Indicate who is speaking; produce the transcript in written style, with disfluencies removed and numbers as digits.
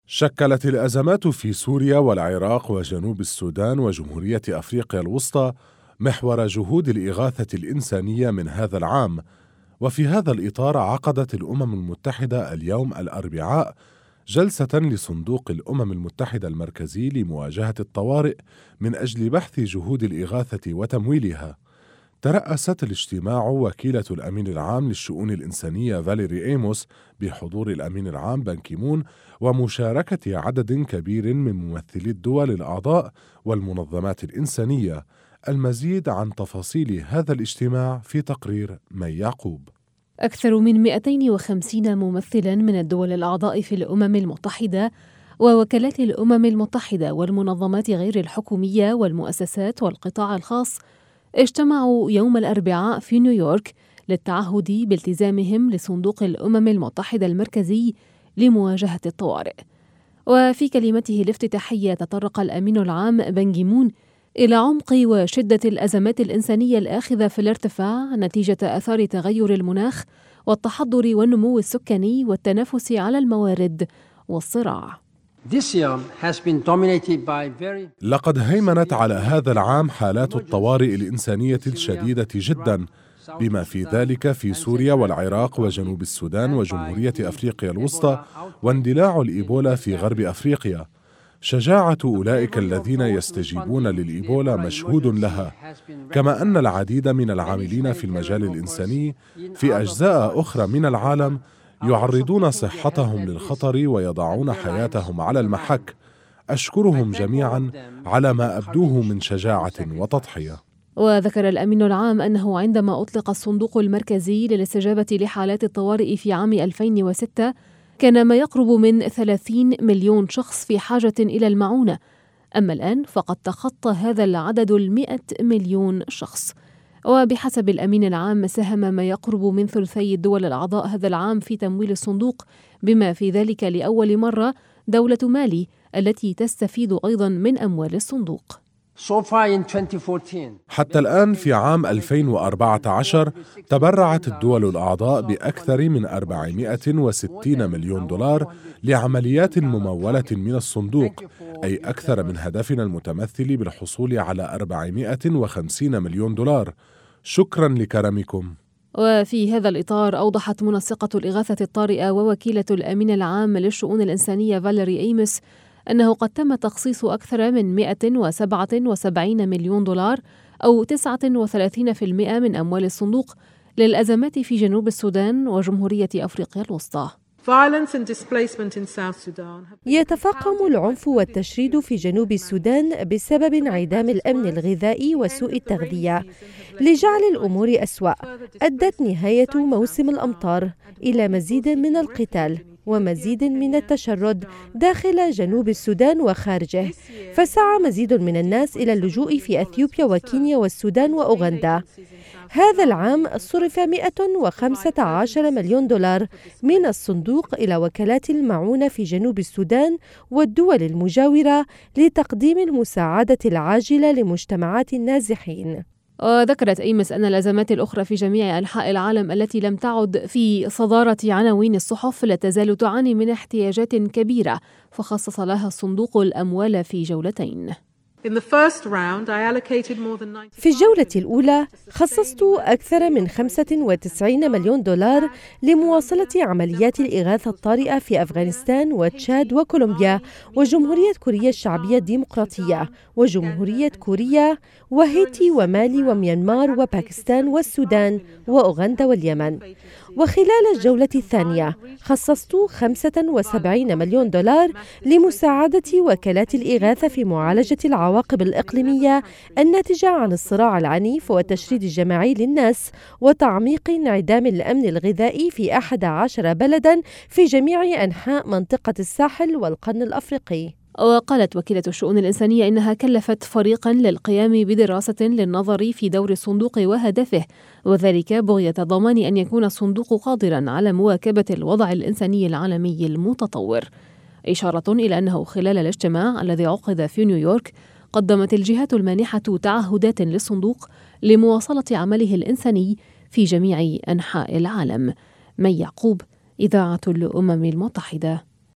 Speaker 1: شكلت الأزمات في سوريا والعراق وجنوب السودان وجمهورية أفريقيا الوسطى محور جهود الإغاثة الإنسانية من هذا العام، وفي هذا الإطار عقدت الأمم المتحدة اليوم الأربعاء جلسة لصندوق الأمم المتحدة المركزي لمواجهة الطوارئ من أجل بحث جهود الإغاثة وتمويلها. ترأست الاجتماع وكيلة الأمين العام للشؤون الإنسانية فاليري إيموس بحضور الأمين العام بان كي مون ومشاركة عدد كبير من ممثلي الدول الأعضاء والمنظمات الإنسانية. المزيد عن تفاصيل هذا الاجتماع في تقرير مي يعقوب.
Speaker 2: أكثر من 250 ممثلاً من الدول الأعضاء في الأمم المتحدة ووكالات الأمم المتحدة والمنظمات غير الحكومية والمؤسسات والقطاع الخاص اجتمعوا يوم الأربعاء في نيويورك للتعهد بالتزامهم لصندوق الأمم المتحدة المركزي لمواجهة الطوارئ. وفي كلمته الافتتاحية تطرق الأمين العام بان كي مون إلى عمق وشدة الأزمات الإنسانية الآخذة في الارتفاع نتيجة آثار تغير المناخ والتحضر والنمو السكاني والتنافس على الموارد والصراع.
Speaker 1: لقد هيمنت على هذا العام حالات الطوارئ الإنسانية الشديدة جدا، بما في ذلك في سوريا والعراق وجنوب السودان وجمهورية أفريقيا الوسطى واندلاع الإيبولا في غرب أفريقيا. شجاعة أولئك الذين يستجيبون للإيبولا مشهود لها، كما أن العديد من العاملين في المجال الإنساني في أجزاء أخرى من العالم يعرضون صحتهم للخطر ويضعون حياتهم على المحك. أشكرهم جميعا على ما أبدوه من شجاعة وتضحية.
Speaker 2: وذكر الأمين العام أنه عندما أطلق الصندوق المركزي للاستجابة لحالات الطوارئ في عام 2006 كان ما يقرب من 30 مليون شخص في حاجة إلى المعونة، أما الآن فقد تخطى هذا العدد 100 مليون شخص. وبحسب الأمين العام ساهم ما يقرب من ثلثي الدول الأعضاء هذا العام في تمويل الصندوق، بما في ذلك لأول مرة دولة مالي التي تستفيد أيضا من أموال الصندوق.
Speaker 1: حتى الآن في عام 2014 تبرعت الدول الأعضاء بأكثر من 460 مليون دولار لعمليات ممولة من الصندوق، أي أكثر من هدفنا المتمثل بالحصول على 450 مليون دولار. شكرا لكرمكم.
Speaker 2: وفي هذا الإطار أوضحت منسقة الإغاثة الطارئة ووكيلة الأمين العام للشؤون الإنسانية فاليري إيموس أنه قد تم تخصيص أكثر من 177 مليون دولار أو 39% من أموال الصندوق للأزمات في جنوب السودان وجمهورية أفريقيا الوسطى.
Speaker 3: يتفاقم العنف والتشريد في جنوب السودان بسبب انعدام الأمن الغذائي وسوء التغذية. لجعل الأمور أسوأ أدت نهاية موسم الأمطار إلى مزيد من القتال ومزيد من التشرد داخل جنوب السودان وخارجه، فسعى مزيد من الناس إلى اللجوء في أثيوبيا وكينيا والسودان وأوغندا. هذا العام صرف 115 مليون دولار من الصندوق إلى وكالات المعونة في جنوب السودان والدول المجاورة لتقديم المساعدة العاجلة لمجتمعات النازحين.
Speaker 2: وذكرت إيموس أن الأزمات الأخرى في جميع أنحاء العالم التي لم تعد في صدارة عناوين الصحف لا تزال تعاني من احتياجات كبيرة، فخصص لها الصندوق الأموال في جولتين.
Speaker 3: في الجولة الأولى خصصت أكثر من 95 مليون دولار لمواصلة عمليات الإغاثة الطارئة في أفغانستان وتشاد وكولومبيا وجمهورية كوريا الشعبية الديمقراطية وجمهورية كوريا وهيتي ومالي وميانمار وباكستان والسودان وأوغندا واليمن. وخلال الجولة الثانية خصصت 75 مليون دولار لمساعدة وكالات الإغاثة في معالجة العواقب الإقليمية الناتجة عن الصراع العنيف والتشريد الجماعي للناس وتعميق انعدام الأمن الغذائي في 11 بلداً في جميع أنحاء منطقة الساحل والقرن الأفريقي.
Speaker 2: وقالت وكيلة الشؤون الإنسانية إنها كلفت فريقاً للقيام بدراسة للنظر في دور الصندوق وهدفه، وذلك بغية ضمان أن يكون الصندوق قادراً على مواكبة الوضع الإنساني العالمي المتطور، إشارة إلى أنه خلال الاجتماع الذي عقد في نيويورك قدمت الجهات المانحة تعهدات للصندوق لمواصلة عمله الإنساني في جميع أنحاء العالم. مي يعقوب، إذاعة الأمم المتحدة.